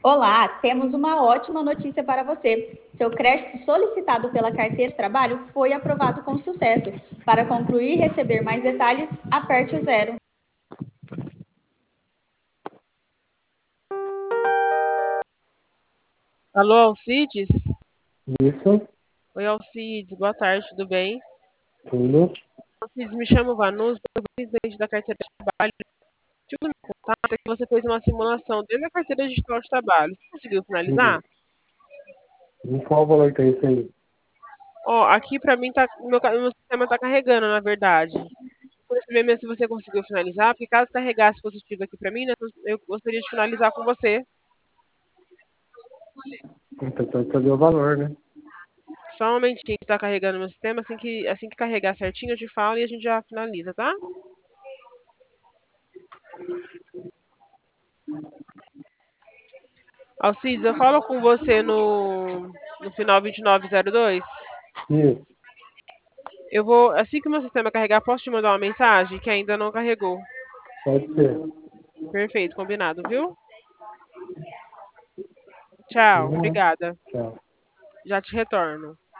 Olá, temos uma ótima notícia para você. Seu crédito solicitado pela carteira de trabalho foi aprovado com sucesso. Para concluir e receber mais detalhes, aperte o zero. Alô, Alcides? Isso, Oi, Alcides, boa tarde, tudo bem? tudo. Alcides, me chamo Vanusa, sou presidente da carteira de trabalho. Tive no contato que você fez uma simulação dentro da carteira digital de trabalho. Você conseguiu finalizar? Uhum. E qual o valor que é isso aí? Ó, aqui pra mim tá, meu sistema tá carregando, na verdade. Queria saber mesmo se você conseguiu finalizar, porque caso carregasse positivo aqui pra mim, né, eu gostaria de finalizar com você. Então tem que saber o valor, né? Só um momentinho que tá carregando meu sistema, assim que carregar certinho eu te falo e a gente já finaliza, tá? Alcides, eu falo com você no final 2902. Isso, Eu vou, assim que o meu sistema carregar, posso te mandar uma mensagem que ainda não carregou. pode ser. Perfeito, combinado, viu? Tchau, Uhum. obrigada. Tchau. Já te retorno.